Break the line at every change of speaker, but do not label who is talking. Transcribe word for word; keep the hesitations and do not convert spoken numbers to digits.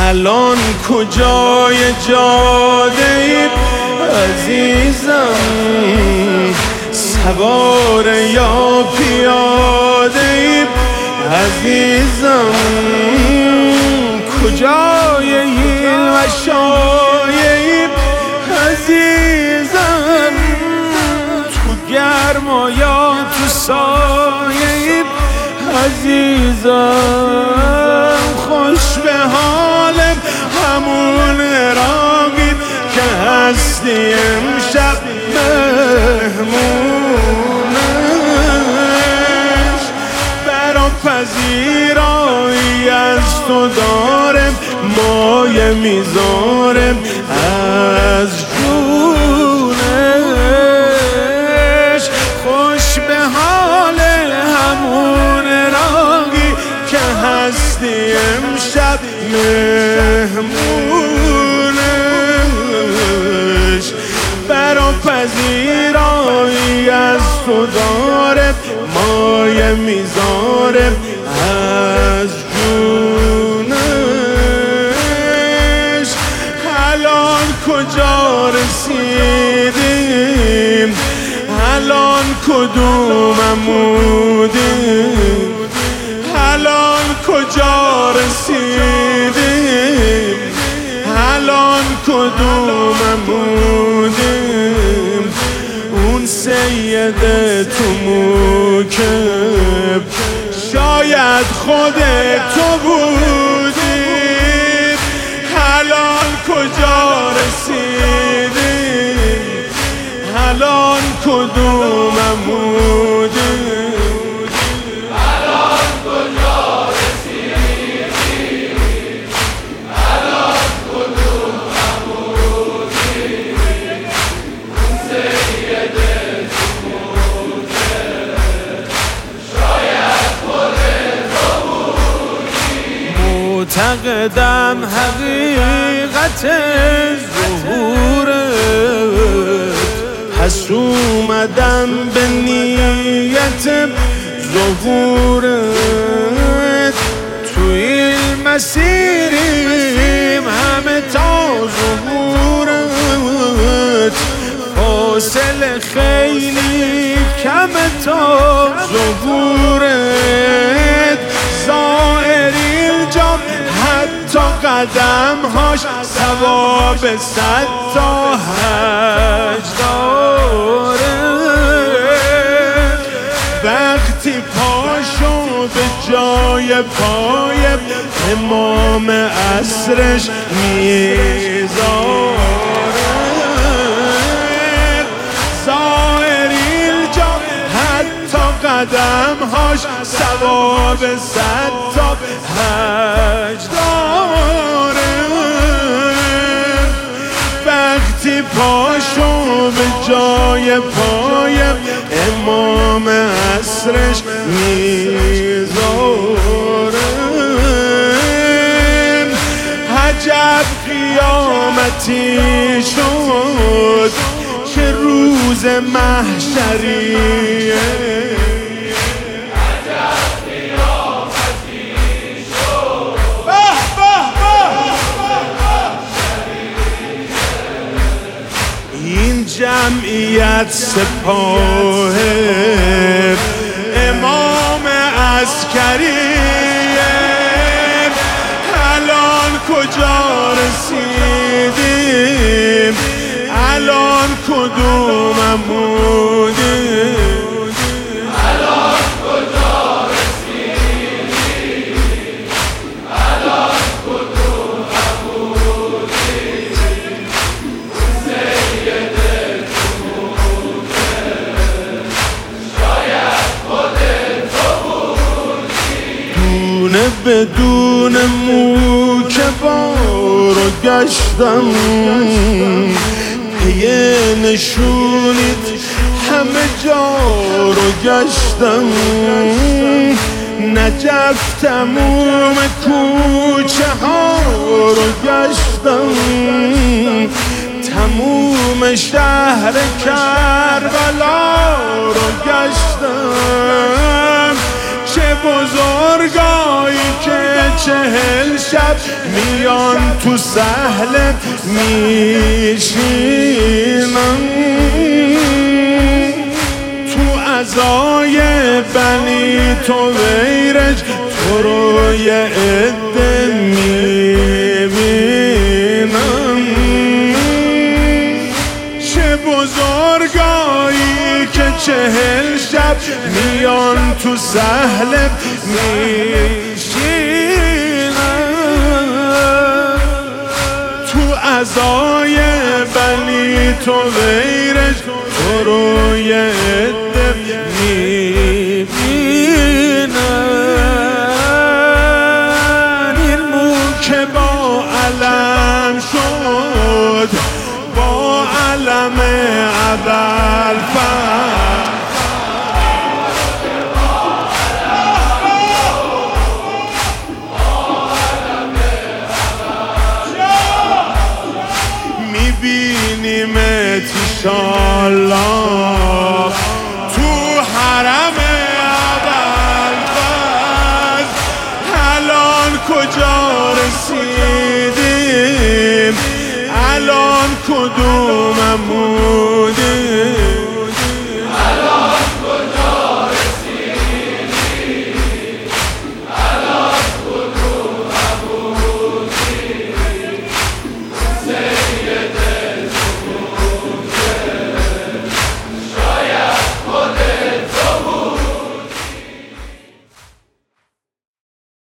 الان کجای جاده ای عزیزم، سوار یا پیاده ای عزیزم، کجای این و شایعی عزیزم، تو گرما یا تو سایه عزیزم، خوش به حالم همون راقی که هستی امشب مهمونش، برا پذیرایی از تو دارم مایه میذارم از جونش، خوش به حال همون راقی که هستی امشب مهمونش، برا پذیرایی از تو دارم مایه میذارم از جونش. الان کجا رسیدیم، الان کدوم عمودیم، الان کجا رسیدیم، الان کدوم عمودیم، اون سید تو موکب شاید خود تو بودی، الان کجا رسیدیم، الان کدوم عمودیم،
الان کجا رسیدیم، الان کدوم عمودیم، اون سید تو موکب شاید خود تو بودی.
معتقدم حقیقت ظهورت، پس اومدم به نیت ظهورت، تو این مسیریم همه تا ظهورت، فاصله خیلی کم تا ظهورت، زائری الجام حتی قدمهاش ثواب صد تا حج داره، وقتی پاشو به جای پای امام عصرش میذاره، زائری الجام حتی قدمهاش ثواب صد تا حج داره، وقتی پاشو به جای پای امام عصرش میذاره، عجب قیامتی شد که روز محشریه، جمعیت سپاه امام عسکریه، الان کجا رسیدیم، الان کدوم عمودیم،
الان کجا رسیدیم، الان کدوم عمودیم، سید
بدون موکبا رو گشتم، پی نشونیت همه جا رو گشتم، نجف تموم کوچه ها رو گشتم، تموم شهر کربلا رو گشتم، چه بزرگایی که چهل شب میان تو سهلت میشینم، تو عزای بنی تو ویرج تو رو یه عده میبینم. چه بزرگایی که چهل شب میان تو سهلت میشینم، تو عزای بنی تو ویرج تو رو یه عده میبینن. این مو که با علم شد، با علم ابوالفضل، میبینیمت انشالله تو حرم ابوالفضل. الان کجا رسیدیم، الان کدوممون